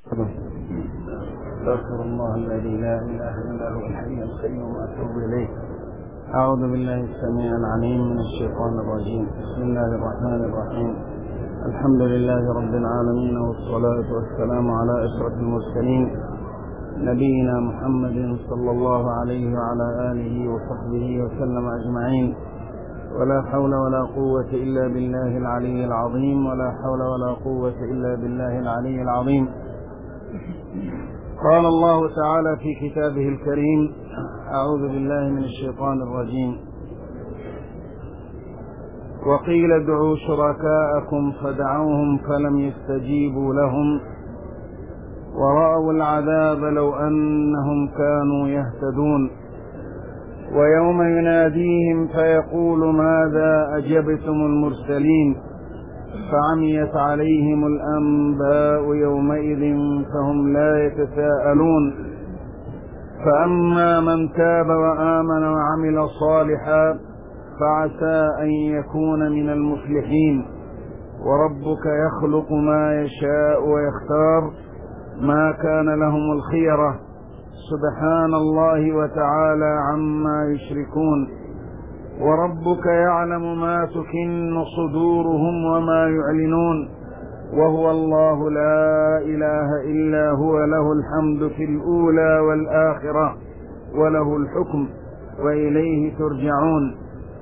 استغفر الله الذي لا اله الا هو الحي القيوم واتوب اليه. اعوذ بالله السميع العليم من الشيطان الرجيم. بسم الله الرحمن الرحيم. الحمد لله رب العالمين، والصلاة والسلام على أشرف المرسلين نبينا محمد صلى الله عليه وعلى آله وصحبه وسلم أجمعين. ولا حول ولا قوة إلا بالله العلي العظيم، ولا حول ولا قوة إلا بالله العلي العظيم. قال الله تعالى في كتابه الكريم: أعوذ بالله من الشيطان الرجيم: وقيل ادعوا شركاءكم فدعوهم فلم يستجيبوا لهم ورأوا العذاب لو أنهم كانوا يهتدون. ويوم يناديهم فيقول ماذا أجبتم المرسلين فعميت عليهم الأنباء يومئذ فهم لا يتساءلون. فأما من تاب وآمن وعمل صالحا فعسى أن يكون من المفلحين. وربك يخلق ما يشاء ويختار ما كان لهم الخيرة سبحان الله وتعالى عما يشركون. وربك يعلم ما تكن صدورهم وما يعلنون، وهو الله لا إله إلا هو، له الحمد في الأولى والآخرة وله الحكم وإليه ترجعون.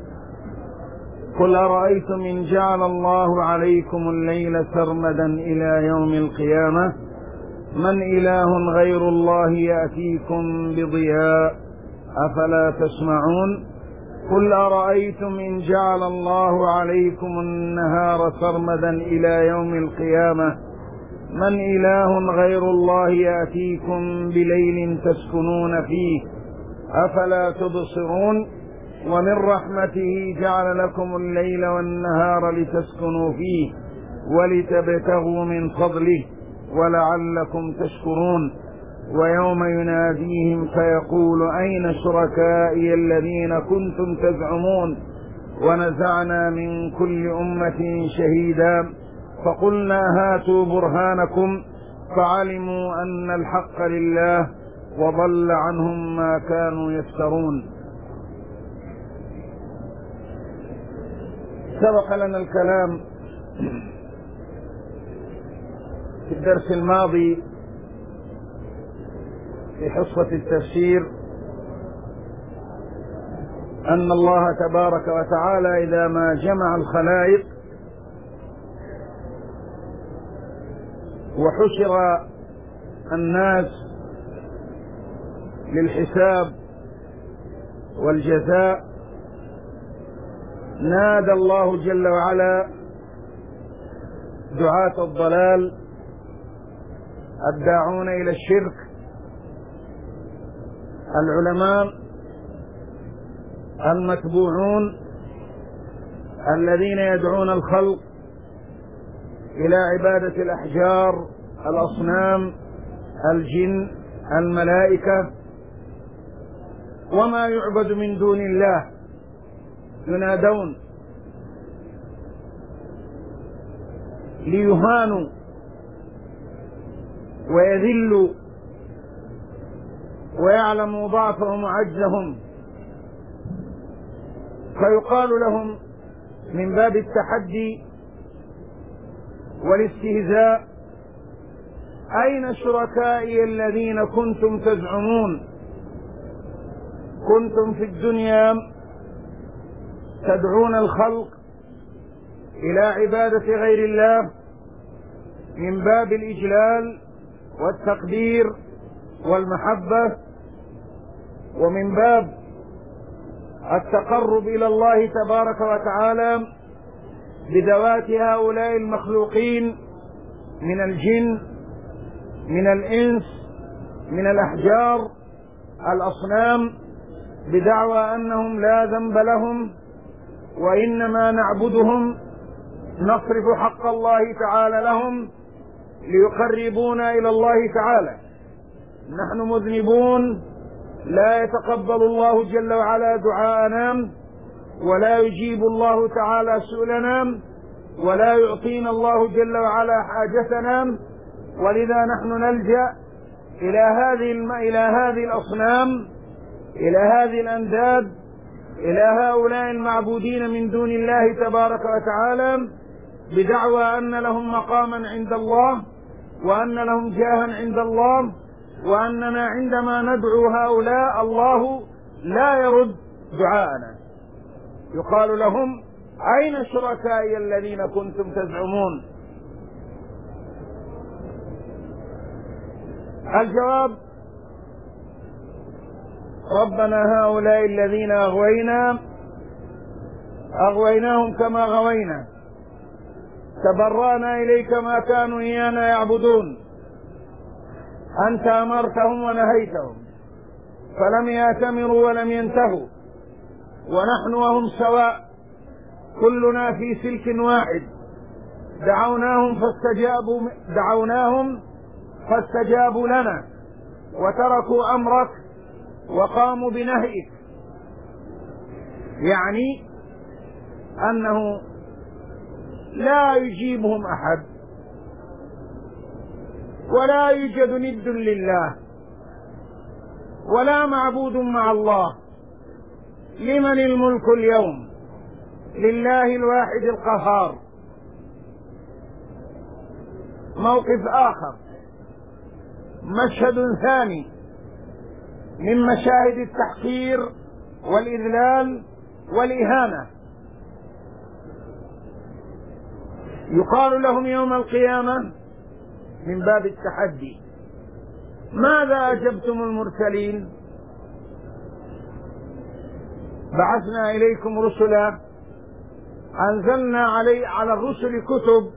قل أرأيتم إن جعل الله عليكم الليل سرمدا إلى يوم القيامة من إله غير الله يأتيكم بضياء أفلا تسمعون. قل أرأيتم إن جعل الله عليكم النهار سرمدا إلى يوم القيامة من إله غير الله يأتيكم بليل تسكنون فيه أفلا تبصرون. ومن رحمته جعل لكم الليل والنهار لتسكنوا فيه ولتبتغوا من فضله ولعلكم تشكرون. ويوم يناديهم فيقول أين شركائي الذين كنتم تزعمون ونزعنا من كل أمة شهيدا فقلنا هاتوا برهانكم فعلموا أن الحق لله وضل عنهم ما كانوا يفترون. سبق لنا الكلام في الدرس الماضي في حصة التفسير أن الله تبارك وتعالى إذا ما جمع الخلائق وحشر الناس للحساب والجزاء نادى الله جل وعلا دعاة الضلال الداعون إلى الشرك، العلماء المتبوعون الذين يدعون الخلق إلى عبادة الأحجار، الأصنام، الجن، الملائكة وما يعبد من دون الله، ينادون ليهانوا ويذلوا ويعلموا ضعفهم وعجزهم، فيقال لهم من باب التحدي والاستهزاء أين شركائي الذين كنتم تزعمون؟ كنتم في الدنيا تدعون الخلق إلى عبادة غير الله من باب الإجلال والتقدير والمحبة ومن باب التقرب إلى الله تبارك وتعالى بذوات هؤلاء المخلوقين من الجن، من الإنس، من الأحجار، الأصنام، بدعوى أنهم لا ذنب لهم وإنما نعبدهم نصرف حق الله تعالى لهم ليقربونا إلى الله تعالى. نحن مذنبون لا يتقبل الله جل وعلا دعاءنا ولا يجيب الله تعالى سؤلنا ولا يعطينا الله جل وعلا حاجتنا ولذا نحن نلجأ إلى هذه الأصنام، إلى هذه الأنداد، إلى هؤلاء المعبودين من دون الله تبارك وتعالى، بدعوى أن لهم مقاما عند الله، وأن لهم جاها عند الله، وأننا عندما ندعو هؤلاء الله لا يرد دعاءنا. يقال لهم: أين شركائي الذين كنتم تزعمون؟ الجواب: ربنا هؤلاء الذين أغويناهم كما غوينا، تبرأنا إليك ما كانوا إيانا يعبدون، أنت أمرتهم ونهيتهم فلم يأتمروا ولم ينتهوا، ونحن وهم سواء، كلنا في سلك واحد. دعوناهم فاستجابوا لنا وتركوا أمرك وقاموا بنهيك. يعني أنه لا يجيبهم أحد، ولا يوجد ند لله، ولا معبود مع الله. لمن الملك اليوم؟ لله الواحد القهار. موقف آخر، مشهد ثاني من مشاهد التحقير والإذلال والإهانة. يقال لهم يوم القيامة من باب التحدي: ماذا أجبتم المرسلين؟ بعثنا إليكم رسلا، أنزلنا على الرسل كتب،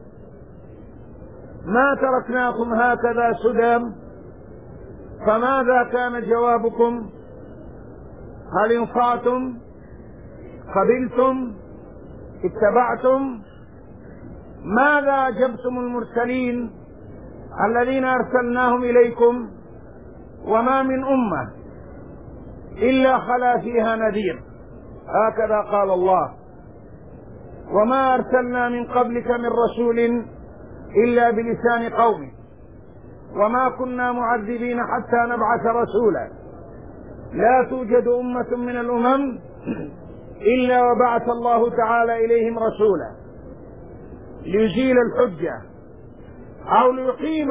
ما تركناكم هكذا سدى، فماذا كان جوابكم؟ هل انصعتم؟ قبلتم؟ اتبعتم؟ ماذا أجبتم المرسلين الذين أرسلناهم إليكم؟ وما من أمة إلا خلا فيها نذير، هكذا قال الله: وما أرسلنا من قبلك من رسول إلا بلسان قومه، وما كنا معذبين حتى نبعث رسولا. لا توجد أمة من الأمم إلا وبعث الله تعالى إليهم رسولا ليزيل الحجة أو ليقيم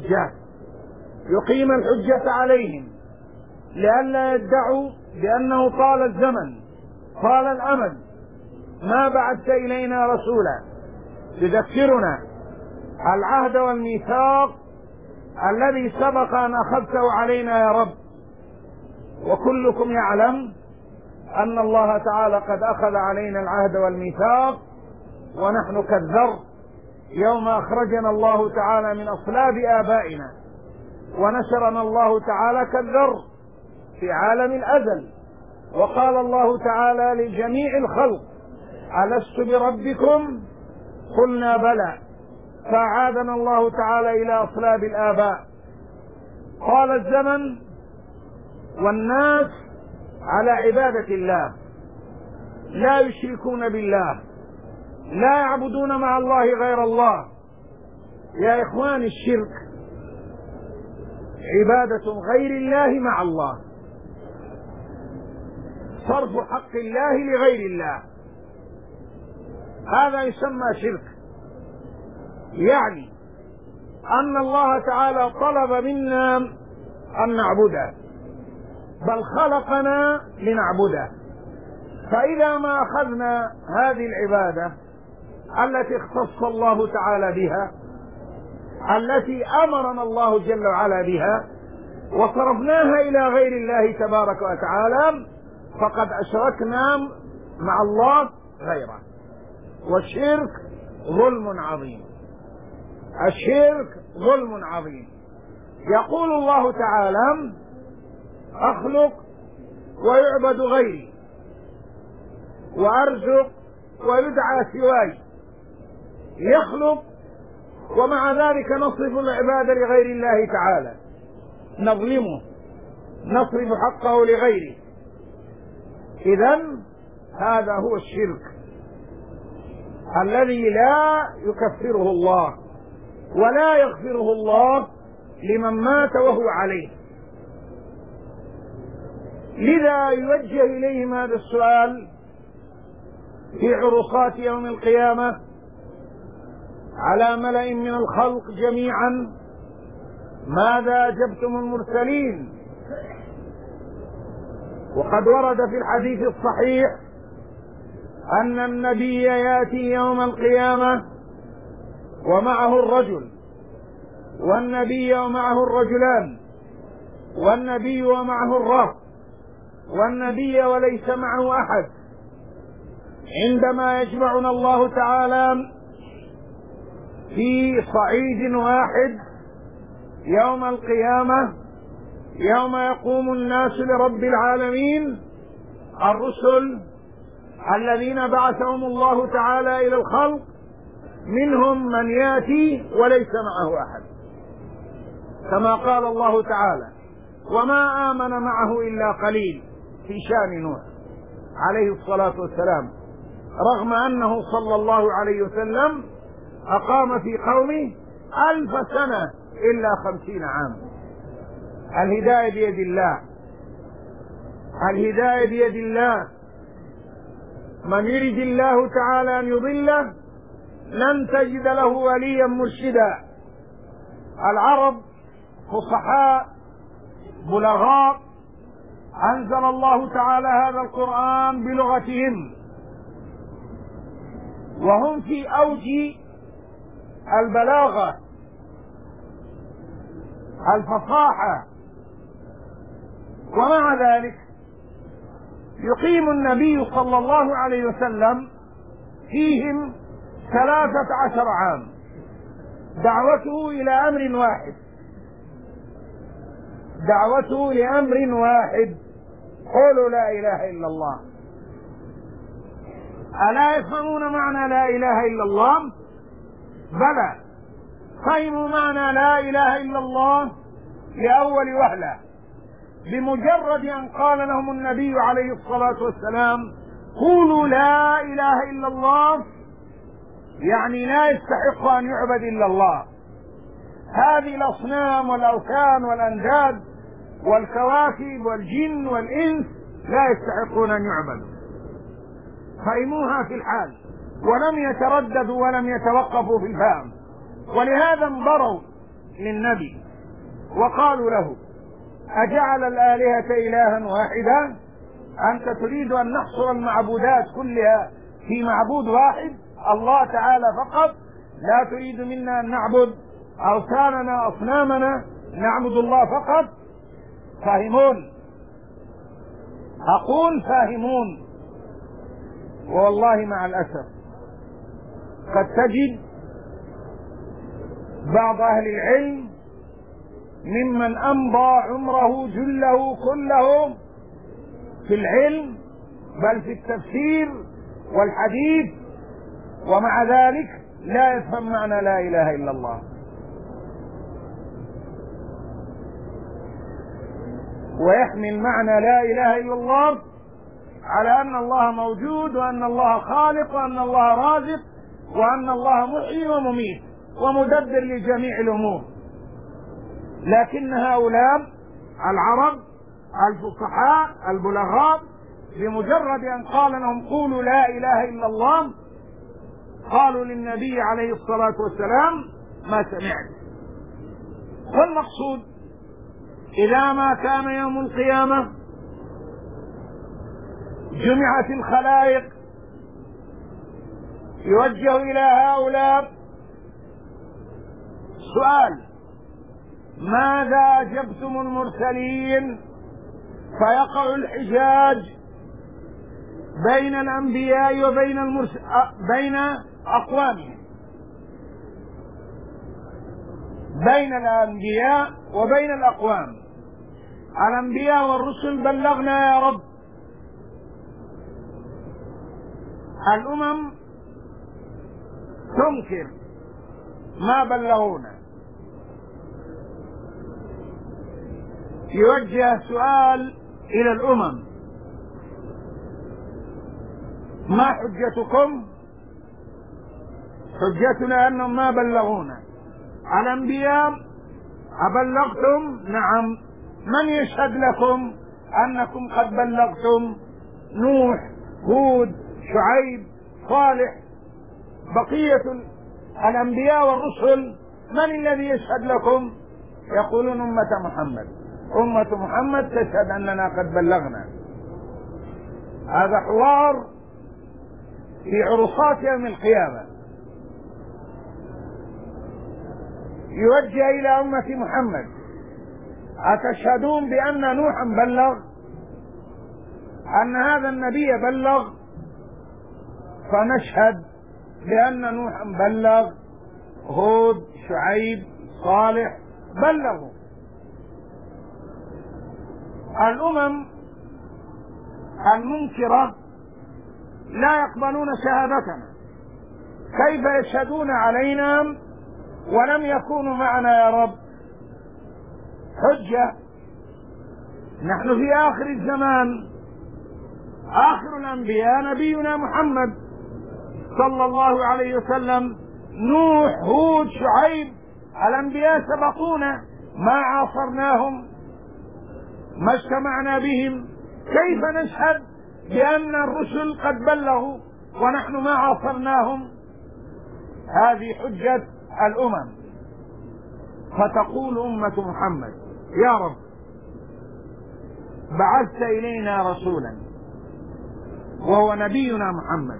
الحجة عليهم، لئلا يدعوا بأنه طال الزمن طال الأمد ما بعثت إلينا رسولا يذكرنا العهد والميثاق الذي سبق أن أخذته علينا يا رب. وكلكم يعلم أن الله تعالى قد أخذ علينا العهد والميثاق ونحن كالذر يوم أخرجنا الله تعالى من أصلاب آبائنا، ونشرنا الله تعالى كالذر في عالم الأزل. وقال الله تعالى لجميع الخلق: ألست بربكم؟ قلنا بلى، فأعادنا الله تعالى إلى أصلاب الآباء. قال الزمن والناس على عبادة الله، لا يشركون بالله، لا يعبدون مع الله غير الله. يا إخوان، الشرك عبادة غير الله مع الله، صرف حق الله لغير الله، هذا يسمى شرك. يعني أن الله تعالى طلب منا أن نعبده، بل خلقنا لنعبده. فإذا ما أخذنا هذه العبادة التي اختص الله تعالى بها، التي أمرنا الله جل وعلا بها، وصرفناها إلى غير الله تبارك وتعالى، فقد أشركنا مع الله غيره. والشرك ظلم عظيم، الشرك ظلم عظيم. يقول الله تعالى: أخلق ويعبد غيري، وأرزق ويدعى سواي. يخلق ومع ذلك نصرف العبادة لغير الله تعالى، نظلمه، نصرف حقه لغيره. إذن هذا هو الشرك الذي لا يكفره الله، ولا يغفره الله لمن مات وهو عليه. لذا يوجه إليهم هذا السؤال في عرصات يوم القيامة على ملأ من الخلق جميعا: ماذا أجبتم المرسلين؟ وقد ورد في الحديث الصحيح أن النبي يأتي يوم القيامة ومعه الرجل، والنبي ومعه الرجلان، والنبي ومعه الرهط، والنبي وليس معه أحد. عندما يجمعنا الله تعالى في صعيد واحد يوم القيامة، يوم يقوم الناس لرب العالمين، الرسل الذين بعثهم الله تعالى إلى الخلق منهم من يأتي وليس معه أحد، كما قال الله تعالى: وما آمن معه إلا قليل، في شأن نوح عليه الصلاة والسلام، رغم أنه صلى الله عليه وسلم أقام في قومه 1000 سنة إلا 50 عام. الهداية بيد الله، الهداية بيد الله. من يرد الله تعالى أن يضله لن تجد له وليا مرشدا. العرب فصحاء بلغاء، أنزل الله تعالى هذا القرآن بلغتهم، وهم في أوج البلاغة، الفصاحة، ومع ذلك يقيم النبي صلى الله عليه وسلم فيهم 13 عام دعوته إلى أمر واحد، دعوته لأمر واحد: قولوا لا إله إلا الله. ألا يفهمون معنى لا إله إلا الله؟ بلى، فهموا معنى لا إله إلا الله لأول وهلة. بمجرد أن قال لهم النبي عليه الصلاة والسلام: قولوا لا إله إلا الله، يعني لا يستحق أن يعبد إلا الله. هذه الأصنام والأوثان والأنداد والكواكب والجن والإنس لا يستحقون أن يعبدوا. فهموها في الحال ولم يترددوا ولم يتوقفوا في الفهم، ولهذا انبروا للنبي وقالوا له: أجعل الآلهة إلها واحدا؟ أنت تريد أن نحصر المعبودات كلها في معبود واحد، الله تعالى فقط؟ لا تريد منا أن نعبد أوثاننا أصنامنا، نعبد الله فقط؟ فاهمون، أقول فاهمون. والله مع الأسف قد تجد بعض أهل العلم ممن أمضى عمره جله كله في العلم بل في التفسير والحديث، ومع ذلك لا يفهم معنى لا إله إلا الله. ويحمل معنى لا إله إلا الله على أن الله موجود، وأن الله خالق، وأن الله رازق، وأن الله محيي ومميت ومدبر لجميع الأمور. لكن هؤلاء العرب الفصحاء البلغاء بمجرد أن قال لهم: قولوا لا إله إلا الله، قالوا للنبي عليه الصلاة والسلام: ما سمعت. والمقصود إذا ما كان يوم القيامة جمعت الخلائق، يوجه إلى هؤلاء سؤال: ماذا أجبتم المرسلين؟ فيقع الحجاج بين الأنبياء وبين بين أقوامهم، بين الأنبياء وبين الأقوام. الأنبياء والرسل بلغنا يا رب، الأمم تنكر ما بلغونا. يوجه سؤال إلى الأمم: ما حجتكم؟ حجتنا أنهم ما بلغونا. الأنبياء أبلغتم؟ نعم. من يشهد لكم أنكم قد بلغتم؟ نوح، هود، شعيب، صالح، بقية الأنبياء والرسل. من الذي يشهد لكم؟ يقولون أمة محمد. أمة محمد تشهد أننا قد بلغنا. هذا حوار في عرصات يوم القيامة يوجه إلى أمة محمد: أتشهدون بأن نوحا بلغ، أن هذا النبي بلغ؟ فنشهد بأن نوحا بلغ، هود، شعيب، صالح بلغوا. الأمم المنكرة لا يقبلون شهادتنا. كيف يشهدون علينا ولم يكونوا معنا يا رب؟ حجة. نحن في آخر الزمان، آخر الأنبياء نبينا محمد صلى الله عليه وسلم. نوح، هود، شعيب، الأنبياء سبقونا، ما عاصرناهم، ما اجتمعنا بهم. كيف نشهد بأن الرسل قد بلغوا ونحن ما عاصرناهم؟ هذه حجة الأمم. فتقول أمة محمد: يا رب، بعثت إلينا رسولا وهو نبينا محمد،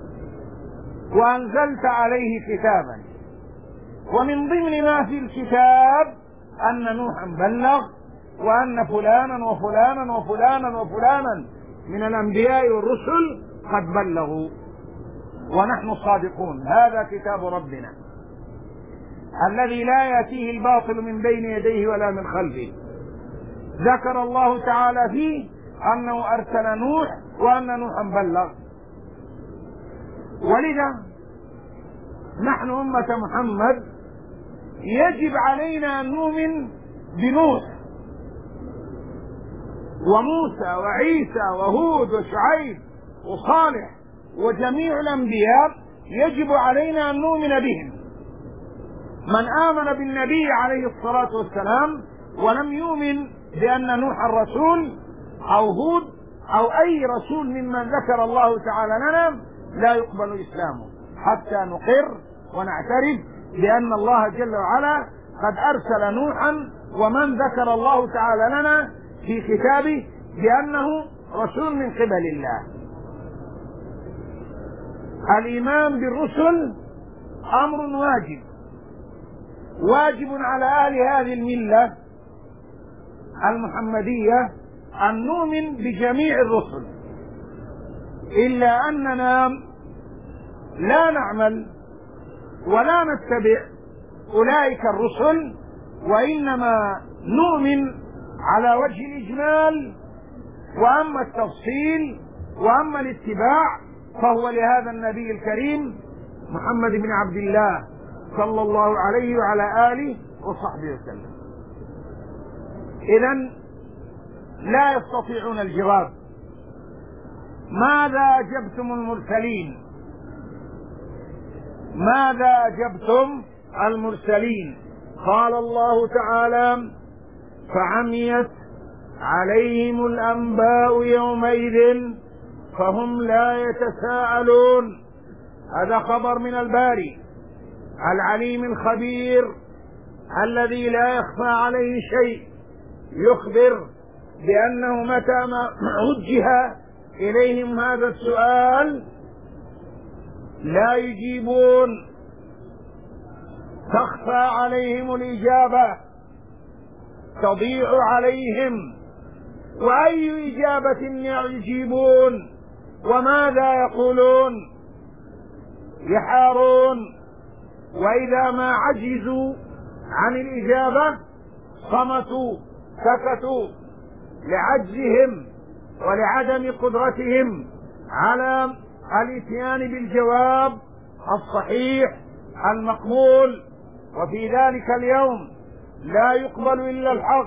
وأنزلت عليه كتابا، ومن ضمن ما في الكتاب أن نوحا بلغ، وأن فلانا وفلانا وفلانا وفلانا من الأنبياء والرسل قد بلغوا، ونحن صادقون. هذا كتاب ربنا الذي لا يأتيه الباطل من بين يديه ولا من خلفه. ذكر الله تعالى فيه أنه أرسل نوح وأن نوحا بلغ. ولذا نحن أمة محمد يجب علينا أن نؤمن بنوح وموسى وعيسى وهود وشعيب وصالح وجميع الأنبياء. يجب علينا أن نؤمن بهم. من آمن بالنبي عليه الصلاة والسلام ولم يؤمن بأن نوح الرسول أو هود أو أي رسول ممن ذكر الله تعالى لنا لا يقبل إسلامه، حتى نقر ونعترف بأن الله جل وعلا قد أرسل نوحا، ومن ذكر الله تعالى لنا في كتابه بأنه رسول من قبل الله. الإيمان بالرسل أمر واجب على أهل هذه الملة المحمدية أن نؤمن بجميع الرسل، إلا أننا لا نعمل ولا نتبع أولئك الرسل، وإنما نؤمن على وجه الإجمال، وأما التفصيل وأما الاتباع فهو لهذا النبي الكريم محمد بن عبد الله صلى الله عليه وعلى آله وصحبه وسلم. إذن لا يستطيعون الجواب. ماذا أجبتم المرسلين؟ ماذا أجبتم المرسلين؟ قال الله تعالى: فعميت عليهم الأنباء يومئذ فهم لا يتساءلون. هذا خبر من الباري العليم الخبير الذي لا يخفى عليه شيء، يخبر بأنه متى ما وجه إليهم هذا السؤال لا يجيبون، تخفى عليهم الإجابة، تضيع عليهم. وأي إجابة يجيبون وماذا يقولون؟ يحارون. وإذا ما عجزوا عن الإجابة صمتوا، سكتوا، لعجزهم ولعدم قدرتهم على الاتيان بالجواب الصحيح المقبول. وفي ذلك اليوم لا يقبل إلا الحق،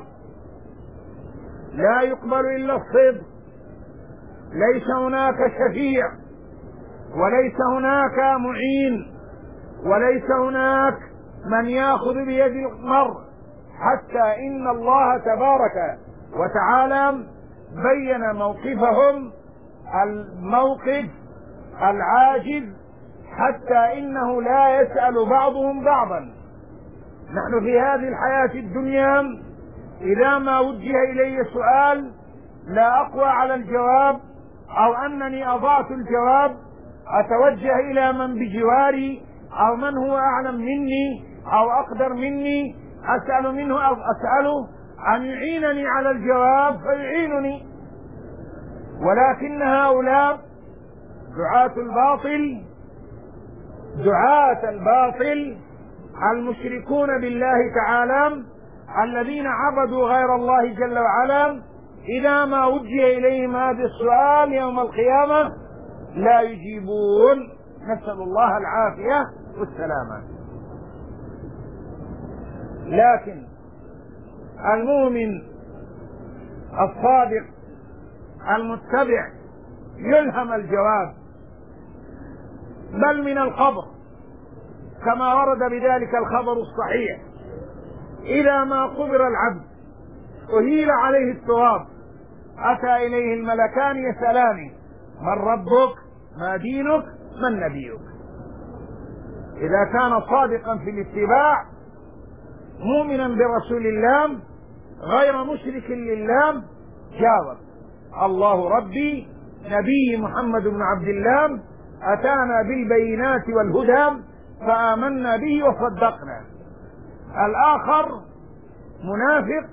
لا يقبل إلا الصدق. ليس هناك شفيع، وليس هناك معين، وليس هناك من يأخذ بيد المرء، حتى إن الله تبارك وتعالى بين موقفهم الموقف العاجز، حتى إنه لا يسأل بعضهم بعضا. نحن في هذه الحياة الدنيا إذا ما وجه إلي سؤال لا أقوى على الجواب، أو أنني أضعت الجواب، أتوجه إلى من بجواري أو من هو أعلم مني أو أقدر مني، أسأل منه أو أسأله أن يعينني على الجواب فيعينني. ولكن هؤلاء دعاة الباطل المشركون بالله تعالى الذين عبدوا غير الله جل وعلا، إذا ما وجه إليهم هذا السؤال يوم القيامة لا يجيبون، نسأل الله العافية والسلامة. لكن المؤمن الصادق المتبع يلهم الجواب، بل من الخبر كما ورد بذلك الخبر الصحيح: إذا ما قبر العبد أهيل عليه التراب، أتى إليه الملكان يسألانه: من ربك؟ ما دينك؟ من نبيك؟ إذا كان صادقا في الاتباع مؤمنا برسول الله غير مشرك لله جاوب: الله ربي، نبي محمد بن عبد الله أتانا بالبينات والهدى فآمنا به وصدقنا. الآخر منافق: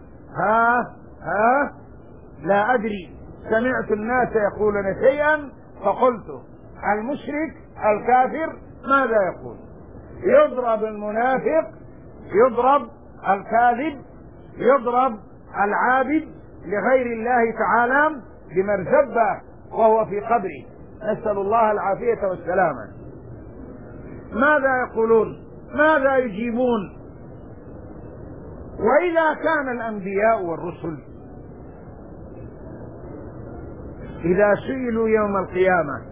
لا أدري، سمعت الناس يقولون شيئا فقلته. المشرك الكافر ماذا يقول؟ يضرب المنافق، يضرب الكاذب، يضرب العابد لغير الله تعالى بمرزبة وهو في قبره، نسأل الله العافية والسلامة. ماذا يقولون؟ ماذا يجيبون؟ وإذا كان الأنبياء والرسل إذا سئلوا يوم القيامة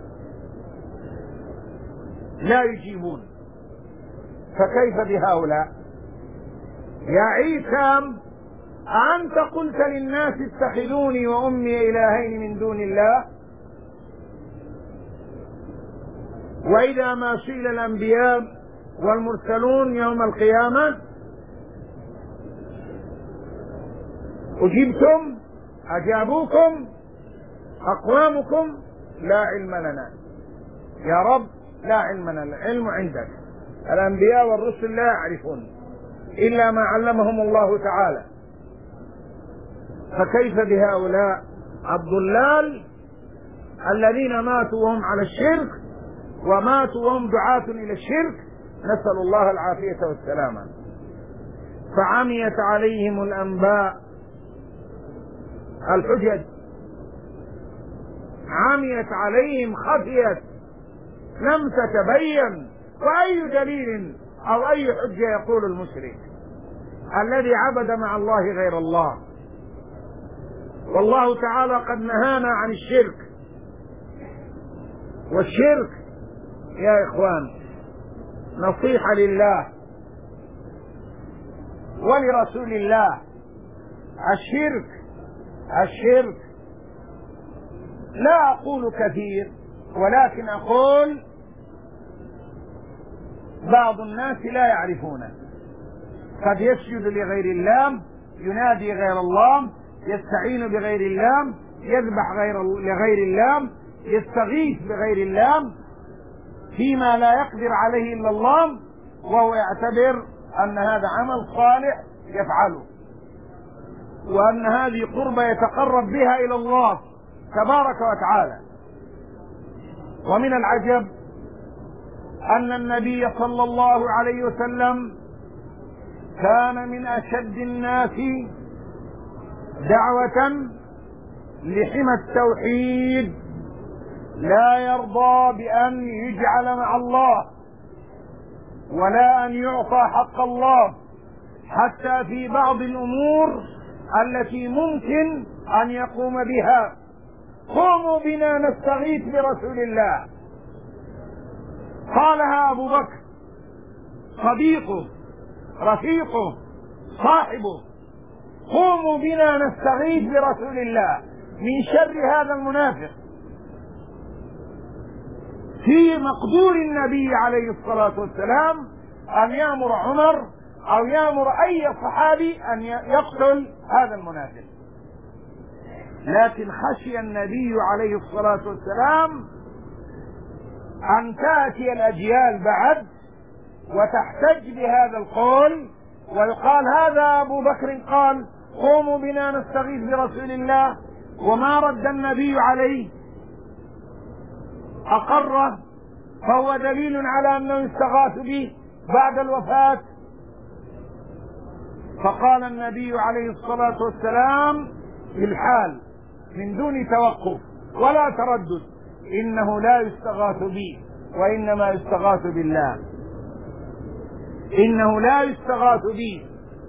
لا يجيبون، فكيف بهؤلاء؟ يا عيسى أأنت قلت للناس اتخذوني وأمي إلهين من دون الله؟ وإذا ما سئل الأنبياء والمرسلون يوم القيامة أجبتم؟ أجابوكم أقوامكم؟ لا علم لنا. يا رب لا علم لنا، العلم عندك. الأنبياء والرسل لا يعرفون إلا ما علمهم الله تعالى. فكيف بهؤلاء الضلال الذين ماتوا وهم على الشرك وماتوا وهم دعاة إلى الشرك، نسأل الله العافية والسلامة. فعميت عليهم الأنباء، الحجج عميت عليهم، خفيت، لم تتبين. وأي دليل أو أي حجة يقول المشرك الذي عبد مع الله غير الله؟ والله تعالى قد نهانا عن الشرك. والشرك يا إخوان نصيحة لله ولرسول الله. الشرك لا أقول كثير، ولكن أقول بعض الناس لا يعرفونه. قد يسجد لغير الله، ينادي غير الله، يستعين بغير الله، يذبح لغير الله، يستغيث بغير الله فيما لا يقدر عليه إلا الله، وهو يعتبر أن هذا عمل صالح يفعله، وأن هذه قربة يتقرب بها إلى الله تبارك وتعالى. ومن العجب أن النبي صلى الله عليه وسلم كان من أشد الناس دعوة لحمى التوحيد، لا يرضى بأن يجعل مع الله ولا أن يعطى حق الله، حتى في بعض الأمور التي ممكن أن يقوم بها. قوموا بنا نستغيث برسول الله. قالها أبو بكر صديقه رفيقه صاحبه: قوموا بنا نستغيث برسول الله من شر هذا المنافق. في مقدور النبي عليه الصلاة والسلام أن يأمر عمر أو يأمر أي صحابي أن يقتل هذا المنافق، لكن خشي النبي عليه الصلاة والسلام أن تأتي الأجيال بعد وتحتج بهذا القول ويقال هذا أبو بكر قال قوموا بنا نستغيث برسول الله وما رد النبي عليه، أقره، فهو دليل على أنه يستغاث به بعد الوفاة. فقال النبي عليه الصلاة والسلام في الحال من دون توقف ولا تردد: إنه لا يستغاث بي وإنما يستغاث بالله. إنه لا يستغاث بي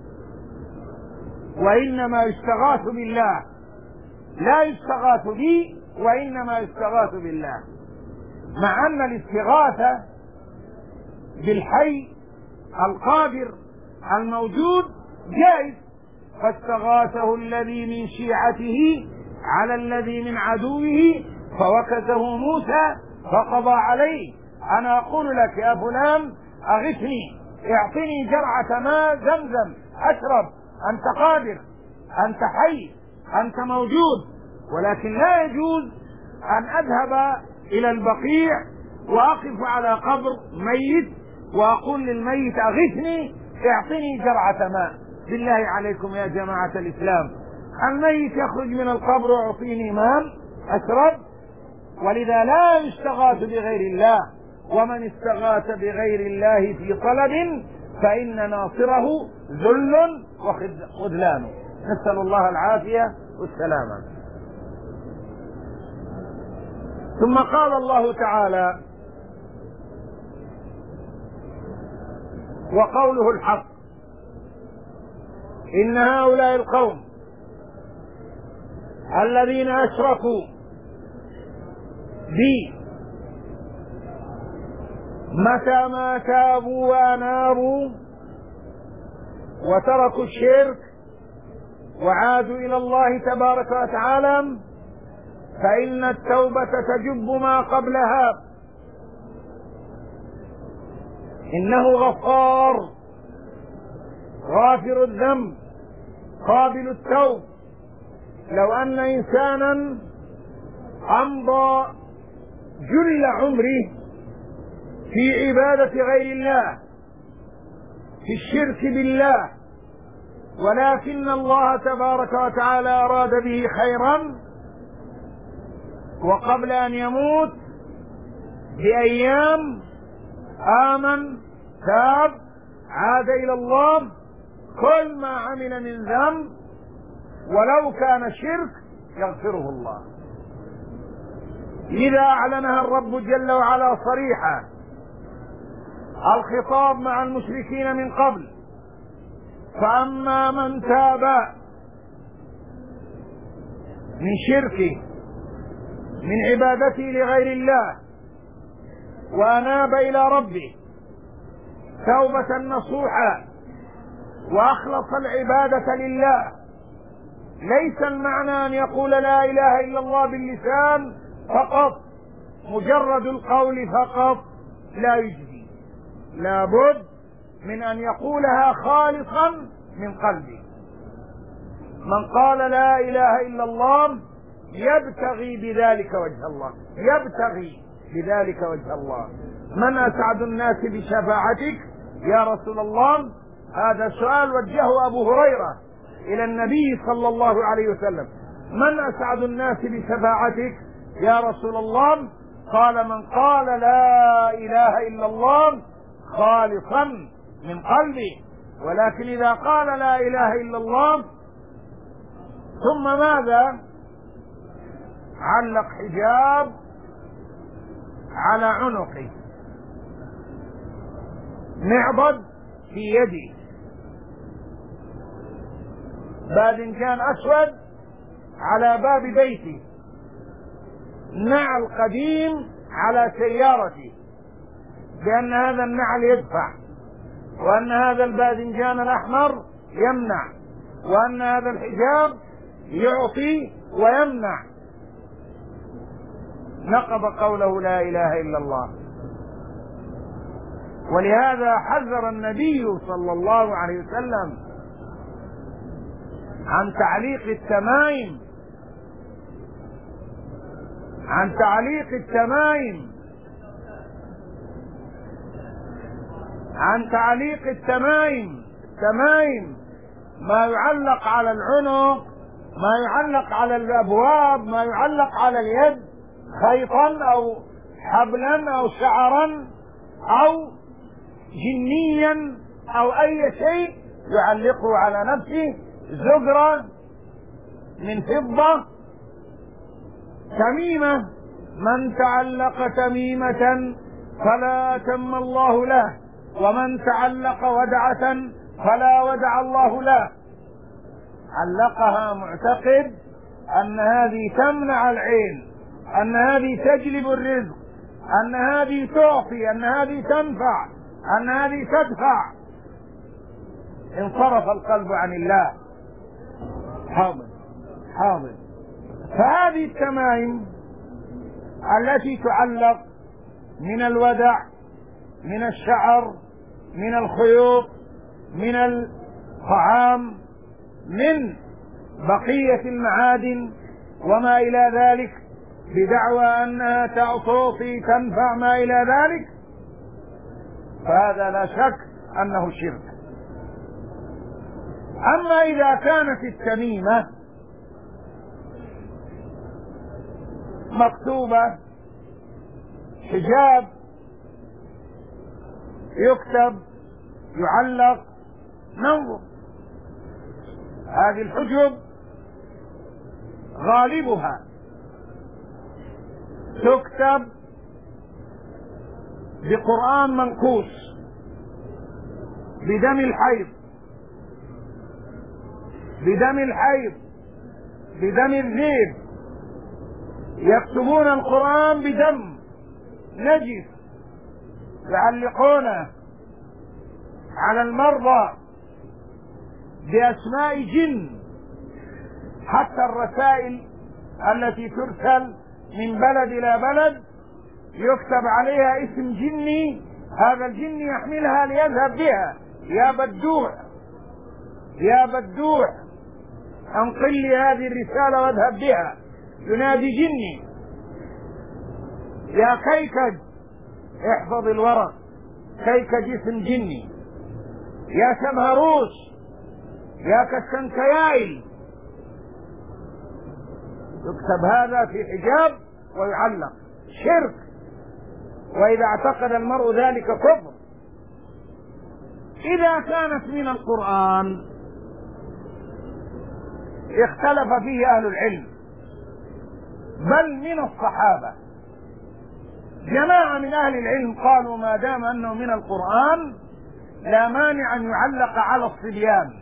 وإنما يستغاث بالله، لا يستغاث بي وإنما يستغاث بالله، مع أن الاستغاثة بالحي القادر الموجود جائز. فاستغاثه الذي من شيعته على الذي من عدوه فوكزه موسى فقضى عليه. أنا أقول لك يا فلان أغثني، اعطني جرعة ماء زمزم أشرب، أنت قادر، أنت حي، أنت موجود. ولكن لا يجوز أن أذهب إلى البقيع وأقف على قبر ميت وأقول للميت أغثني، اعطني جرعة ماء. بالله عليكم يا جماعة الإسلام، الميت يخرج من القبر ويعطيني ماء أشرب؟ ولذا لا يستغاث بغير الله، ومن استغاث بغير الله في طلب فإن ناصره ذل وخذلان. نسأل الله العافية والسلامة. ثم قال الله تعالى: وقوله الحق: إن هؤلاء القوم الذين أشركوا بي متى ما تابوا وأنابوا وتركوا الشرك وعادوا إلى الله تبارك وتعالى فإن التوبة تجب ما قبلها، إنه غفار غافر الذنب قابل التوب. لو أن إنسانا أمضى جل عمره في عبادة غير الله، في الشرك بالله، ولكن الله تبارك وتعالى أراد به خيرا، وقبل أن يموت بأيام آمن تاب عاد إلى الله، كل ما عمل من ذنب ولو كان شرك يغفره الله. إذا أعلنها الرب جل وعلا صريحا، الخطاب مع المشركين من قبل: فأما من تاب من شركه من عبادته لغير الله وأناب إلى ربه توبة نصوحا وأخلص العبادة لله. ليس المعنى أن يقول لا إله إلا الله باللسان فقط، مجرد القول فقط لا يجزي، لابد من أن يقولها خالصا من قلبه. من قال لا إله إلا الله يبتغي بذلك وجه الله، يبتغي بذلك وجه الله. من أسعد الناس بشفاعتك يا رسول الله؟ هذا سؤال وجهه أبو هريرة إلى النبي صلى الله عليه وسلم: من أسعد الناس بشفاعتك يا رسول الله؟ قال: من قال لا إله إلا الله خالصا من قلبه. ولكن إذا قال لا إله إلا الله ثم ماذا؟ علق حجاب على عنقه، معضد في يدي، باب كان أسود على باب بيتي، نعل قديم على سيارتي، لأن هذا النعل يدفع، وأن هذا الباذنجان الأحمر يمنع، وأن هذا الحجاب يعطي ويمنع. نقض قوله لا إله إلا الله. ولهذا حذر النبي صلى الله عليه وسلم عن تعليق التمائم، عن تعليق التمائم، عن تعليق التمائم. التمائم ما يعلق على العنق، ما يعلق على الأبواب، ما يعلق على اليد، خيطا أو حبلا أو شعرا أو جنيا أو أي شيء يعلقه على نفسه، زجرة من فضة، تميمة. من تعلق تميمة فلا أتم الله له، ومن تعلق ودعة فلا ودع الله له. علقها معتقد أن هذه تمنع العين، أن هذه تجلب الرزق، أن هذه تعطي، أن هذه تنفع، أن هذه تدفع. انصرف القلب عن الله. حاضر حاضر. فهذه التمائم التي تعلق من الودع، من الشعر، من الخيوط، من الطعام، من بقية المعادن وما إلى ذلك، بدعوى أنها تعطي تنفع ما إلى ذلك، فهذا لا شك أنه شرك. أما إذا كانت التميمة مكتوبة حجاب يكتب يعلق، ننظر. هذه الحجب غالبها تكتب بقرآن منقوش، بدم الحيض، بدم الحيض، بدم الذيب. يكتبون القرآن بدم نجس، يعلقونه على المرضى بأسماء جن. حتى الرسائل التي ترسل من بلد إلى بلد يكتب عليها اسم جني، هذا الجن يحملها ليذهب بها. يا بدوع، يا بدوع، انقل لي هذه الرسالة واذهب بها. ينادي جني. يا كيكج، احفظ الورق، كيكج اسم جني. يا سمهروس، يا كالسنكيائي. يكتب هذا في حجاب ويعلق. شرك. وإذا اعتقد المرء ذلك كفر. إذا كانت من القرآن اختلف فيه أهل العلم، بل من الصحابة جماعة من أهل العلم قالوا ما دام أنه من القرآن لا مانع أن يعلق على الصبيان،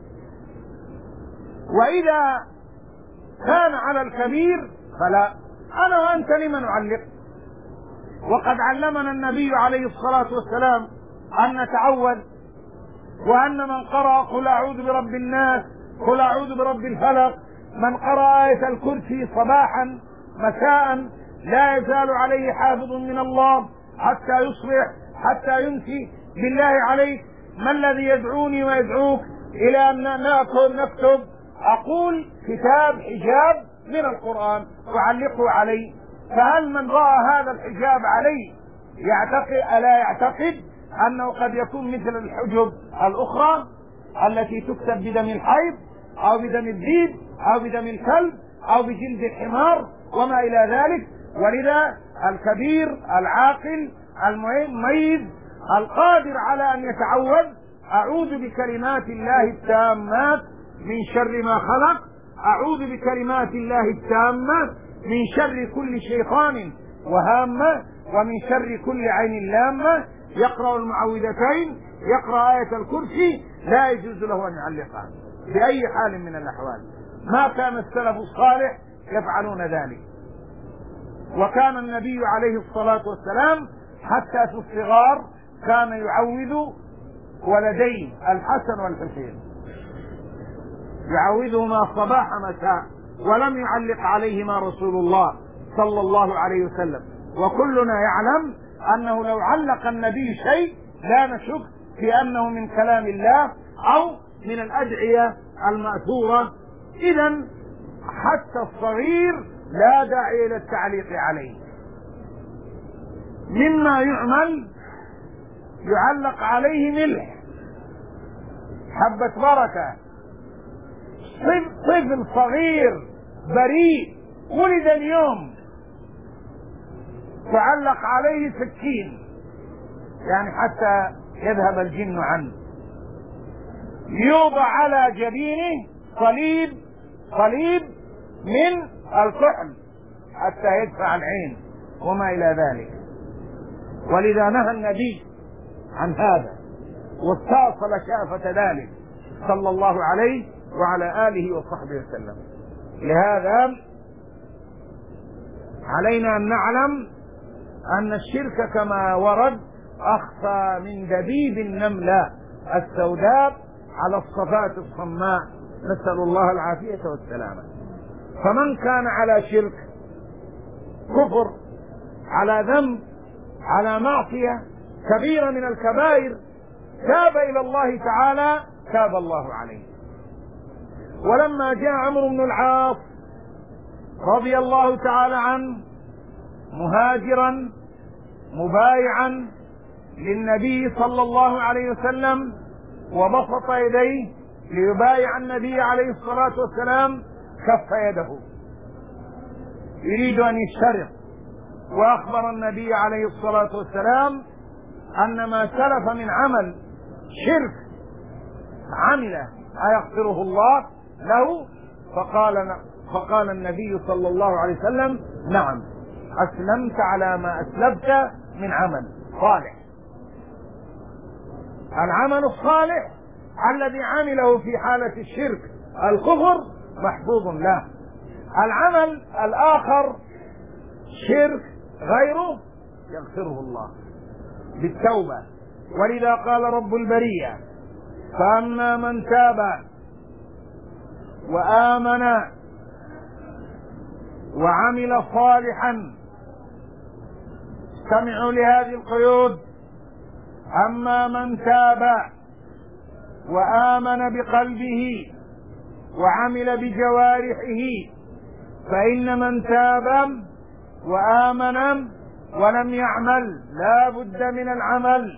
وإذا كان على الكبير فلا. أنا وأنت لمن نعلق؟ وقد علمنا النبي عليه الصلاة والسلام أن نتعوذ، وأن من قرأ قل أعوذ برب الناس، قل أعوذ برب الفلق، من قرأ آية الكرسي صباحا مساء لا يزال عليه حافظ من الله حتى يصبح، حتى يمسي. بالله عليك ما الذي يدعوني ويدعوك إلى أن نكتب؟ أقول كتاب حجاب من القرآن وعلقه عليه. فهل من رأى هذا الحجاب عليه يعتقد ألا يعتقد أنه قد يكون مثل الحجب الأخرى التي تكتب بدم الحيض أو بدم الذيب أو بدم الكلب أو بجلد الحمار وما إلى ذلك؟ ولذا الكبير العاقل المميز القادر على أن يتعوذ أعوذ بكلمات الله التامات من شر ما خلق، أعوذ بكلمات الله التامات من شر كل شيطان وهامة، ومن شر كل عين لامة. يقرأ المعوذتين، يقرأ آية الكرسي، لا يجوز له أن يعلقها بأي حال من الأحوال. ما كان السلف الصالح يفعلون ذلك. وكان النبي عليه الصلاة والسلام حتى في الصغار كان يعوذ ولدين الحسن والحسين يعوذهما صباح مساء، ولم يعلق عليهما رسول الله صلى الله عليه وسلم. وكلنا يعلم أنه لو علق النبي شيء لا نشك في أنه من كلام الله أو من الأدعية المأثورة. إذن حتى الصغير لا داعي إلى التعليق عليه. مما يعلق عليه ملح، حبة بركة، طفل صغير بريء ولد اليوم تعلق عليه سكين، يعني حتى يذهب الجن عنه. يوضع على جبينه صليب من الكحل حتى يدفع العين وما إلى ذلك. ولذا نهى النبي عن هذا واستأصل شافة ذلك صلى الله عليه وعلى آله وصحبه وسلم. لهذا علينا أن نعلم أن الشرك كما ورد أخفى من دبيب النملة السوداء على الصفات الصماء، نسأل الله العافية والسلامة. فمن كان على شرك، كفر، على ذنب، على معصية كبيرة من الكبائر، تاب إلى الله تعالى تاب الله عليه. ولما جاء عمرو بن العاص رضي الله تعالى عنه مهاجرا مبايعا للنبي صلى الله عليه وسلم وبسط يديه ليبايع النبي عليه الصلاة والسلام، كف يده يريد أن يشترط، وأخبر النبي عليه الصلاة والسلام أن ما سلف من عمل شرك عمله أيغفره الله له؟ فقال النبي صلى الله عليه وسلم: نعم، أسلمت على ما أسلفت من عمل صالح. العمل الصالح الذي عمله في حالة الشرك الكفر محفوظ له. العمل الآخر شرك غيره يغفره الله بالتوبة. ولذا قال رب البرية: فأما من تاب وآمن وعمل صالحا. استمعوا لهذه القيود: أما من تاب وآمن بقلبه وعمل بجوارحه، فإن من تاب وآمن ولم يعمل لا بد من العمل،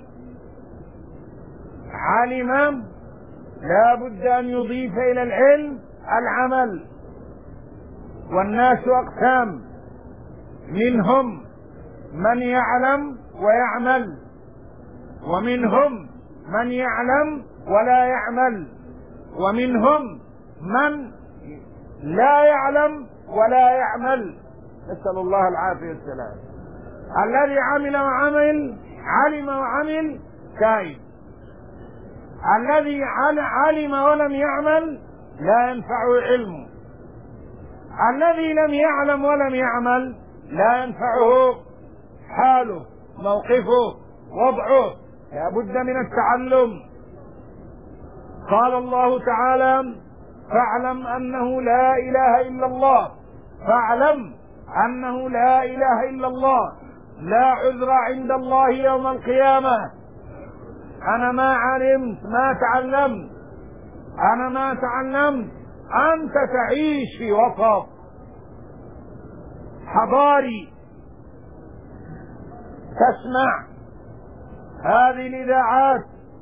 علم لا بد أن يضيف إلى العلم العمل. والناس أقسام: منهم من يعلم ويعمل، ومنهم من يعلم ولا يعمل، ومنهم من لا يعلم ولا يعمل، نسأل الله العافية والسلام. الذي علم وعمل تائب، الذي علم ولم يعمل لا ينفعه علمه، الذي لم يعلم ولم يعمل لا ينفعه حاله، موقفه، وضعه، لا بد من التعلم. قال الله تعالى: فاعلم أنه لا إله إلا الله، فاعلم أنه لا إله إلا الله، لا عذر عند الله يوم القيامة. أنا ما علمت ما تعلمت، أنا ما تعلمت، أنت تعيش في وسط حضاري تسمع هذه الإذاعات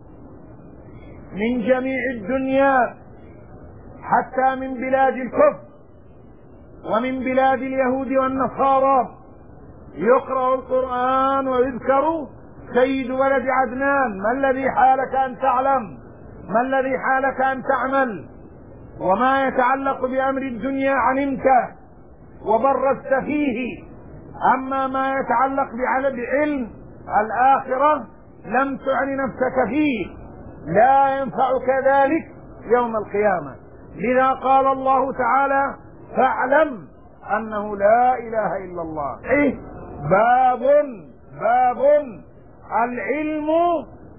من جميع الدنيا، حتى من بلاد الكفر ومن بلاد اليهود والنصارى، يقرأ القرآن ويذكر سيد ولد عدنان: ما الذي حالك أن تعلم؟ ما الذي حالك أن تعمل؟ وما يتعلق بأمر الدنيا علمته وبرزت فيه، أما ما يتعلق بعلم الآخرة لم تعن نفسك فيه، لا ينفعك ذلك يوم القيامة. لذا قال الله تعالى: فاعلم أنه لا إله إلا الله. باب العلم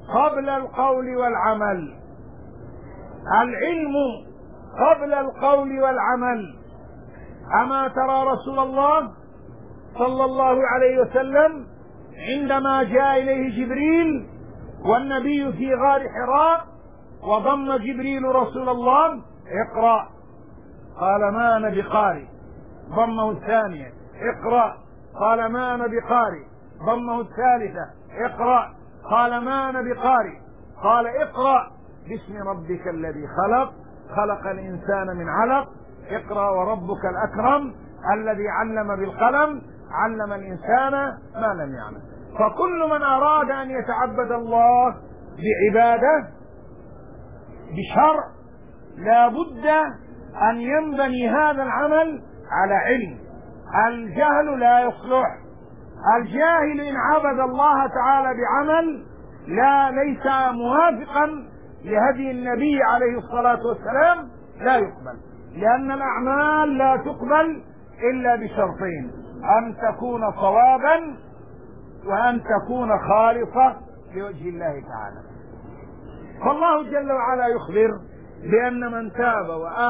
قبل القول والعمل، العلم قبل القول والعمل. أما ترى رسول الله صلى الله عليه وسلم عندما جاء إليه جبريل والنبي في غار حراء وضم جبريل رسول الله اقرأ، قال ما أنا بقارئ، ضمه الثانية اقرأ، قال ما أنا بقارئ، ضمه الثالثة اقرأ، قال ما أنا بقارئ، قال اقرأ باسم ربك الذي خلق، خلق الإنسان من علق، اقرأ وربك الأكرم الذي علم بالقلم، علم الإنسان ما لم يعلم. فكل من أراد أن يتعبد الله بعبادة بشرع لا بد أن ينبني هذا العمل على علم. الجهل لا يصلح. الجاهل إن عبد الله تعالى بعمل ليس موافقا لهدي النبي عليه الصلاة والسلام لا يقبل، لأن الأعمال لا تقبل إلا بشرطين: أن تكون صوابا وأن تكون خالصة لوجه الله تعالى. فالله جل وعلا يخبر بأن من تاب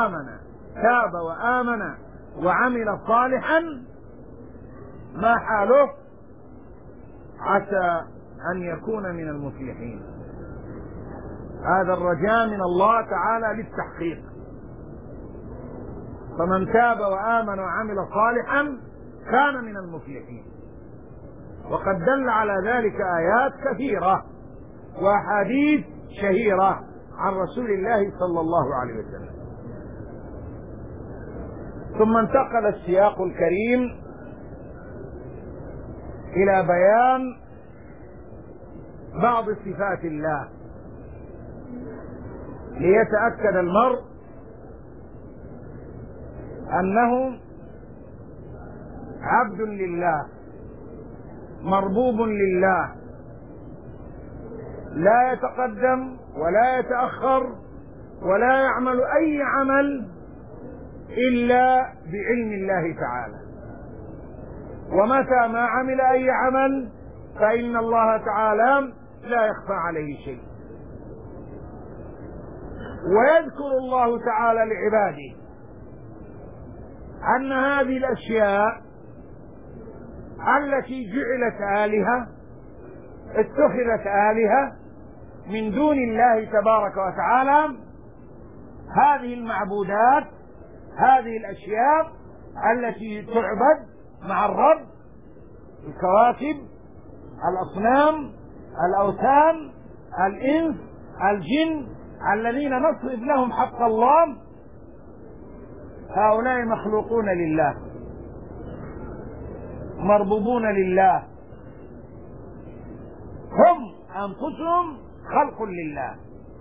وآمن وعمل صالحا ما حاله؟ عسى أن يكون من المفلحين. هذا الرجاء من الله تعالى للتحقيق. فمن تاب وآمن وعمل صالحا كان من المفلحين. وقد دل على ذلك آيات كثيرة وأحاديث شهيرة عن رسول الله صلى الله عليه وسلم. ثم انتقل السياق الكريم إلى بيان بعض صفات الله ليتأكد المرء أنه عبد لله مربوب لله، لا يتقدم ولا يتأخر ولا يعمل أي عمل إلا بعلم الله تعالى. ومتى ما عمل أي عمل فإن الله تعالى لا يخفى عليه شيء. ويذكر الله تعالى لعباده أن هذه الأشياء التي جعلت آلهة اتخذت آلهة من دون الله تبارك وتعالى، هذه المعبودات، هذه الأشياء التي تعبد مع الرب، الكواكب، الأصنام، الأوثان، الإنس، الجن الذين نصرف لهم حق الله، هؤلاء مخلوقون لله مربوبون لله، هم أنفسهم خلق لله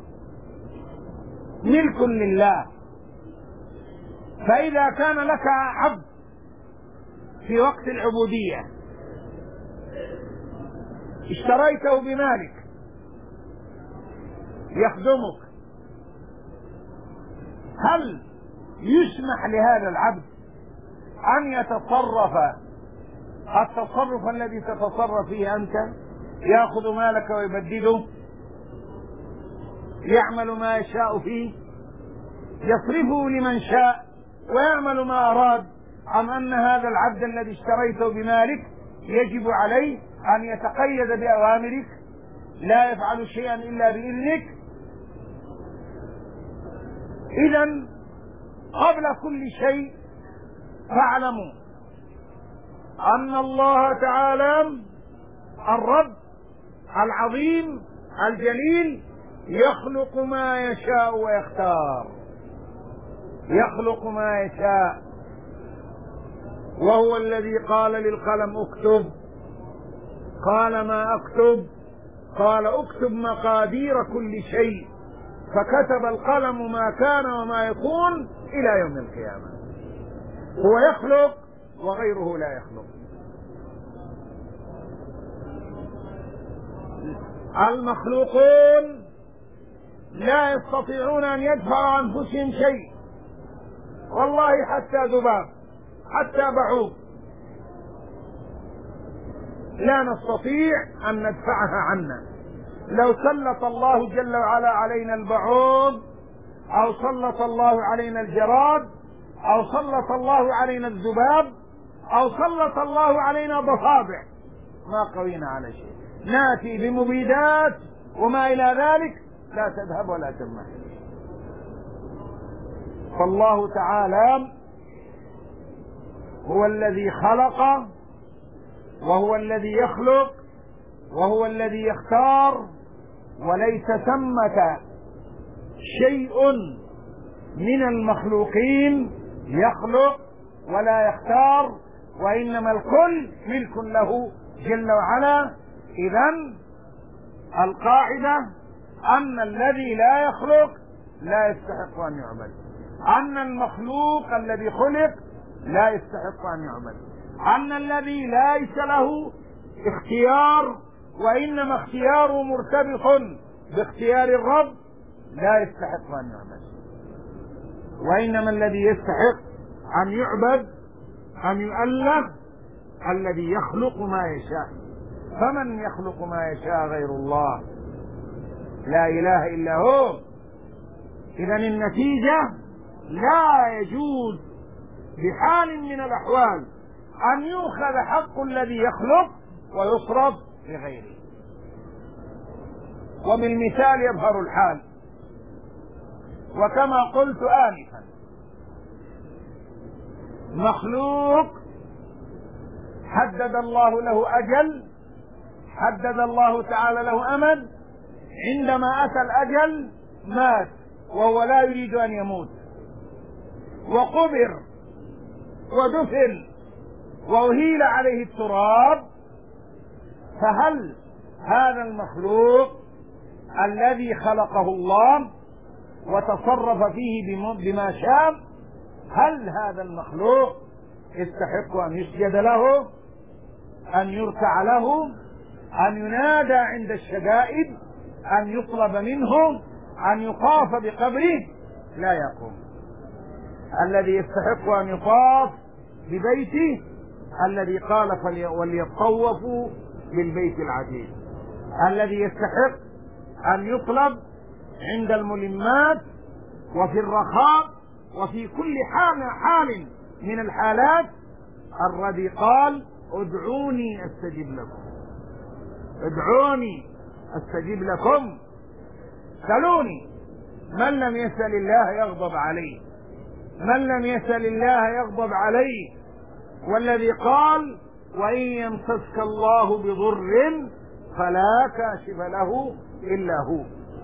ملك لله. فإذا كان لك عبد في وقت العبودية اشتريته بمالك يخدمك، هل يسمح لهذا العبد أن يتصرف التصرف الذي تتصرف فيه أنت؟ يأخذ مالك ويبدده، يعمل ما يشاء فيه، يصرفه لمن شاء ويعمل ما أراد، أم أن هذا العبد الذي اشتريته بمالك يجب عليه أن يتقيد بأوامرك، لا يفعل شيئا إلا بإذنك؟ إذن قبل كل شيء فاعلموا أن الله تعالى الرب العظيم الجليل يخلق ما يشاء ويختار، يخلق ما يشاء. وهو الذي قال للقلم اكتب، قال ما اكتب؟ قال اكتب مقادير كل شيء، فكتب القلم ما كان وما يكون إلى يوم القيامة. هو يخلق وغيره لا يخلق. المخلوقون لا يستطيعون أن يدفعوا عن أنفسهم شيء، والله حتى ذباب، حتى بعوض لا نستطيع أن ندفعها عنا، لو سلط الله جل وعلا علينا البعوض، أو سلط الله علينا الجراد، أو سلط الله علينا الذباب، أو سلط الله علينا ضفادع، ما قوينا على شيء. نأتي بمبيدات وما إلى ذلك لا تذهب ولا تمنع. فالله تعالى هو الذي خلق، وهو الذي يخلق، وهو الذي يختار، وليس ثمة شيء من المخلوقين يخلق ولا يختار، وإنما الكل ملك له جل وعلا. إذن القاعدة أن الذي لا يخلق لا يستحق أن يعبد، أن المخلوق الذي خلق لا يستحق أن يعبد، أن الذي ليس له اختيار وإنما اختياره مرتبط باختيار الرب لا يستحق أن يعبد، وإنما الذي يستحق أن يعبد أن يؤله الذي يخلق ما يشاء. فمن يخلق ما يشاء غير الله؟ لا إله إلا هو. إذن النتيجة لا يجوز بحال من الأحوال أن يؤخذ حق الذي يخلق ويصرف لغيره. وبالمثال يظهر الحال. وكما قلت آنفا، مخلوق حدد الله له أجل، حدد الله تعالى له أمد، عندما أتى الأجل مات وهو لا يريد أن يموت، وقبر ودفن وأهيل عليه التراب. فهل هذا المخلوق الذي خلقه الله وتصرف فيه بما شاء، هل هذا المخلوق يستحق أن يسجد له، أن يركع له، أن ينادى عند الشدائد، أن يطلب منه، أن يطاف بقبره؟ لا يقوم. الذي يستحق أن يطاف ببيته الذي قال وليطوفوا بالبيت العتيق، الذي يستحق أن يطلب عند الملمات وفي الرخاء وفي كل حال من الحالات الذي قال ادعوني استجب لكم، ادعوني استجب لكم. سألوني. من لم يسأل الله يغضب عليه، من لم يسأل الله يغضب عليه. والذي قال وإن يمسسك الله بضر فلا كاشف له إلا هو،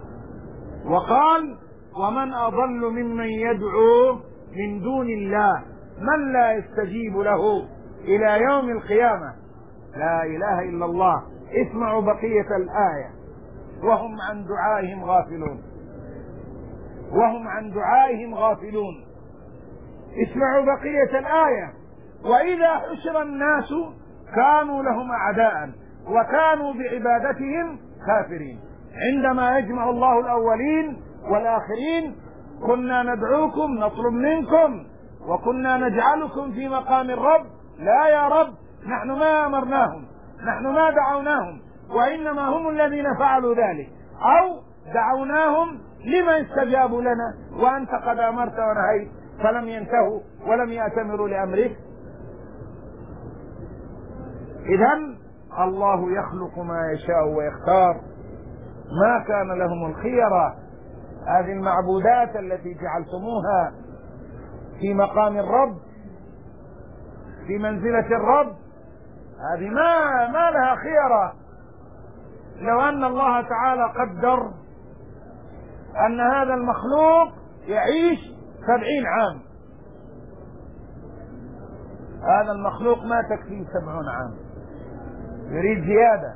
وقال ومن أضل ممن يدعو من دون الله من لا يستجيب له إلى يوم القيامة. لا إله إلا الله. اسمعوا بقية الآية. وهم عن دعائهم غافلون، وهم عن دعائهم غافلون. اسمعوا بقية الآية. وإذا حشر الناس كانوا لهم أعداء وكانوا بعبادتهم كافرين. عندما يجمع الله الأولين والآخرين كنا ندعوكم نطلب منكم وكنا نجعلكم في مقام الرب. لا يا رب، نحن ما أمرناهم، نحن ما دعوناهم، وإنما هم الذين فعلوا ذلك، أو دعوناهم لما استجابوا لنا وأنت قد أمرت ونهيت فلم ينتهوا ولم يأتمروا لأمرك. إذن الله يخلق ما يشاء ويختار، ما كان لهم الخيرة. هذه المعبودات التي جعلتموها في مقام الرب في منزلة الرب هذه ما لها خيرة. لو أن الله تعالى قدر أن هذا المخلوق يعيش 70 عام، هذا المخلوق ما تكفيه 70 عام، يريد زيادة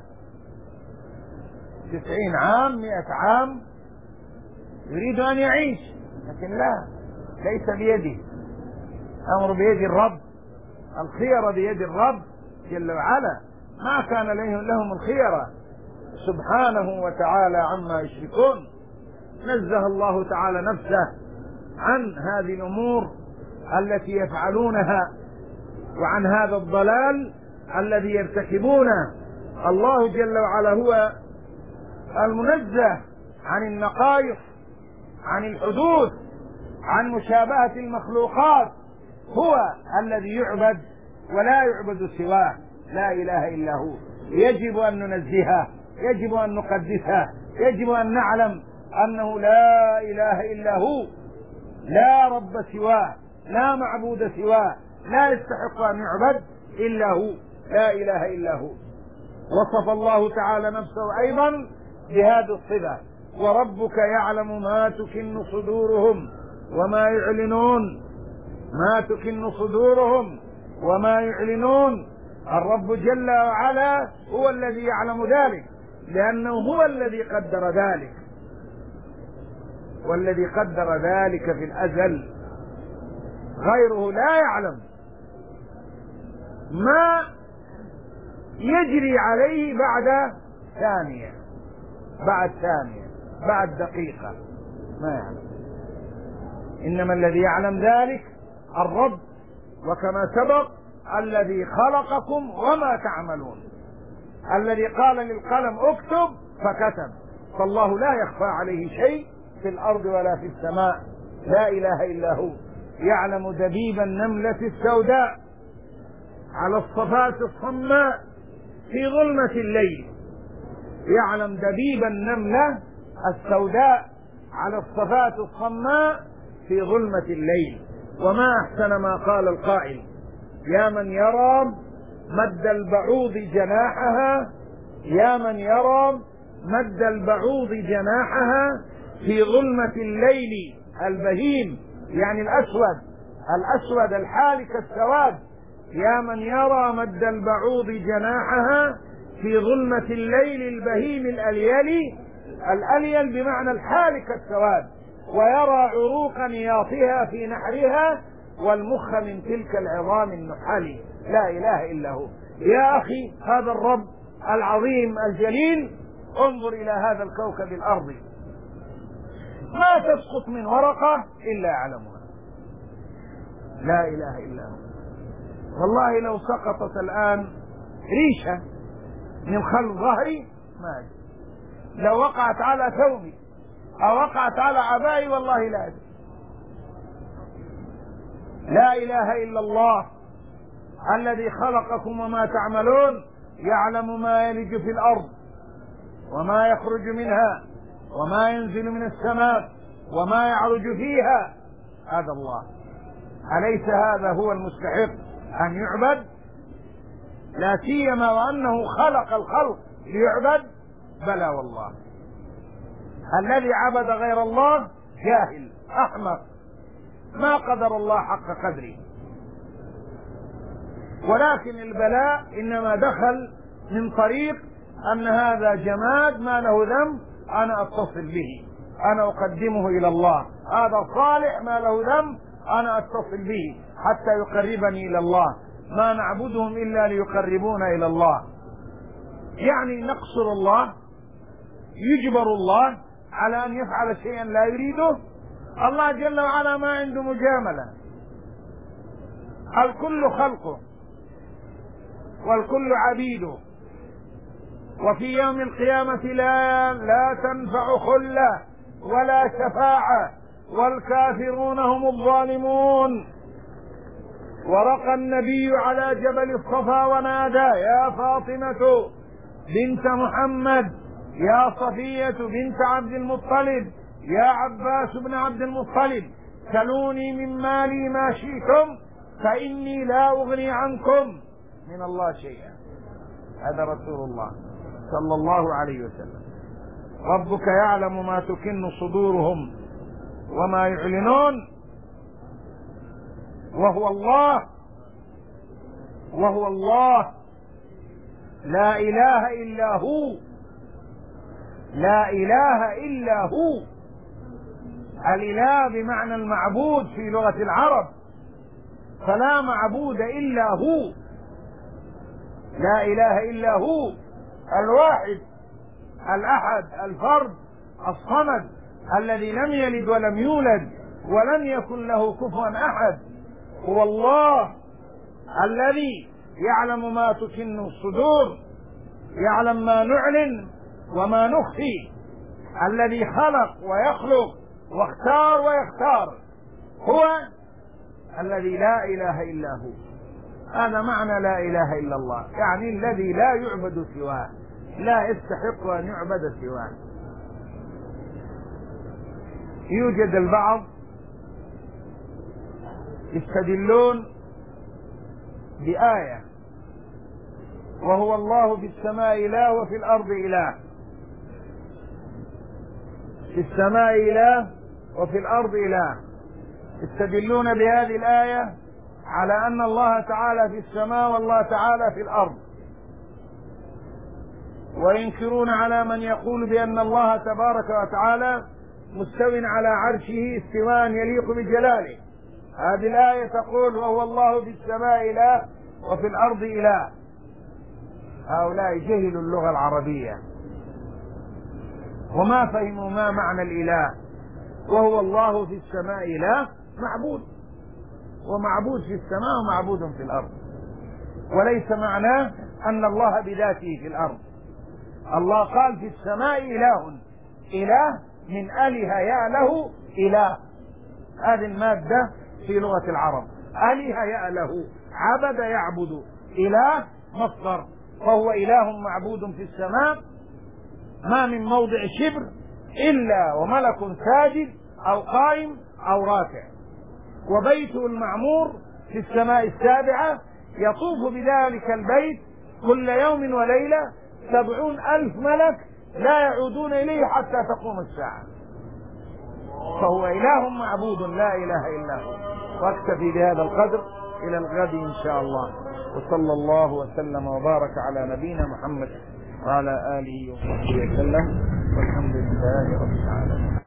90 عام 100 عام، يريد أن يعيش. لكن لا، ليس بيده، أمر بيد الرب، الخيرة بيد الرب جل وعلا. ما كان لهم الخيرة سبحانه وتعالى عما يشركون. نزه الله تعالى نفسه عن هذه الأمور التي يفعلونها وعن هذا الضلال الذي يرتكبونه. الله جل وعلا هو المنزه عن النقائص، عن الحدوث، عن مشابهة المخلوقات، هو الذي يعبد ولا يعبد سواه. لا إله إلا هو. يجب أن ننزهه، يجب أن نقدسه، يجب أن نعلم أنه لا إله إلا هو، لا رب سواه، لا معبود سواه، لا يستحق أن يعبد إلا هو، لا إله إلا هو. وصف الله تعالى نفسه أيضا بهذه الصفة: وربك يعلم ما تكن صدورهم وما يعلنون. ما تكن صدورهم وما يعلنون. الرب جل وعلا هو الذي يعلم ذلك، لأنه هو الذي قدر ذلك، والذي قدر ذلك في الأزل، غيره لا يعلم ما يجري عليه بعد ثانية، بعد دقيقة، ما يعلم. إنما الذي يعلم ذلك الرب، وكما سبق الذي خلقكم وما تعملون، الذي قال للقلم اكتب فكتب. فالله لا يخفى عليه شيء في الأرض ولا في السماء، لا إله إلا هو. يعلم دبيب النملة السوداء على الصفات الصماء في ظلمة الليل. يعلم دبيب النملة السوداء على الصفات الصماء في ظلمة الليل. وما أحسن ما قال القائل: يا من يرى مد البعوض جناحها، يا من يرى مد البعوض جناحها في ظلمة الليل البهيم، يعني الأسود الحالك السواد. يا من يرى مد البعوض جناحها في ظلمة الليل البهيم الأليل بمعنى الحالك السواد، ويرى عروق نياطها في نحرها والمخ من تلك العظام النحل. لا إله إلا هو. يا أخي، هذا الرب العظيم الجليل، انظر إلى هذا الكوكب الأرضي، ما تسقط من ورقة إلا يعلمها. لا إله إلا هو. والله لو سقطت الآن ريشة من خلف ظهري ما أدري، لو وقعت على ثوبي أو وقعت على عبائي والله لا أدري. لا إله إلا الله الذي خلقكم وما تعملون، يعلم ما يلج في الأرض وما يخرج منها وما ينزل من السماء وما يعرج فيها. هذا الله. أليس هذا هو المستحق أن يعبد؟ لا سيما وأنه خلق الخلق ليعبد. بلى والله. الذي عبد غير الله جاهل أحمق، ما قدر الله حق قدره. ولكن البلاء إنما دخل من طريق أن هذا جماد ما له ذنب، أنا أتصل به، أنا أقدمه إلى الله. هذا صالح ما له ذنب، أنا أتصل به حتى يقربني إلى الله. ما نعبدهم إلا ليقربونا إلى الله. يعني نقصر الله، يجبر الله على أن يفعل شيئا لا يريده. الله جل وعلا ما عنده مجاملة، الكل خلقه والكل عبيده. وفي يوم القيامة لا تنفع خلة ولا شفاعة والكافرون هم الظالمون. ورقى النبي على جبل الصفا ونادى: يا فاطمة بنت محمد، يا صفية بنت عبد المطلب، يا عباس بن عبد المطلب، سلوني من مالي ما شئتم فإني لا أغني عنكم من الله شيئا. هذا رسول الله صلى الله عليه وسلم. ربك يعلم ما تكن صدورهم وما يعلنون، وهو الله، وهو الله، لا إله إلا هو، لا إله إلا هو. الإله بمعنى المعبود في لغة العرب، فلا معبود إلا هو. لا إله إلا هو الواحد الأحد الفرد الصمد الذي لم يلد ولم يولد ولم يكن له كفوا أحد. هو الله الذي يعلم ما تكن الصدور، يعلم ما نعلن وما نخفي. الذي خلق ويخلق واختار ويختار هو الذي لا إله إلا هو. هذا معنى لا إله إلا الله، يعني الذي لا يعبد سواه، لا يستحق أن يعبد سواه. يوجد البعض يستدلون بآية، وهو الله في السماء إله وفي الأرض إله. في السماء إله وفي الأرض إله. يستدلون بهذه الآية على أن الله تعالى في السماء والله تعالى في الأرض، وينكرون على من يقول بأن الله تبارك وتعالى مستو على عرشه استواء يليق بجلاله. هذه الآية تقول وهو الله في السماء إله وفي الأرض إله. هؤلاء جهلوا اللغة العربية وما فهموا ما معنى الإله. وهو الله في السماء إله معبود، ومعبود في السماء ومعبود في الأرض، وليس معناه أن الله بذاته في الأرض. الله قال في السماء إله، إله من أله يأله إله. هذه المادة في لغة العرب، أله يأله، عبد يعبد، إله مصدر، فهو إله معبود في السماء، ما من موضع شبر إلا وملك ساجد أو قائم أو راكع. وبيته المعمور في السماء السابعة يطوف بذلك البيت كل يوم وليلة 70,000 ملك لا يعودون إليه حتى تقوم الساعة. فهو إله معبود لا إله إلا هو. واكتفي بهذا القدر إلى الغد إن شاء الله. وصلى الله وسلم وبارك على نبينا محمد وعلى آله وصحبه وسلم، والحمد لله رب العالمين.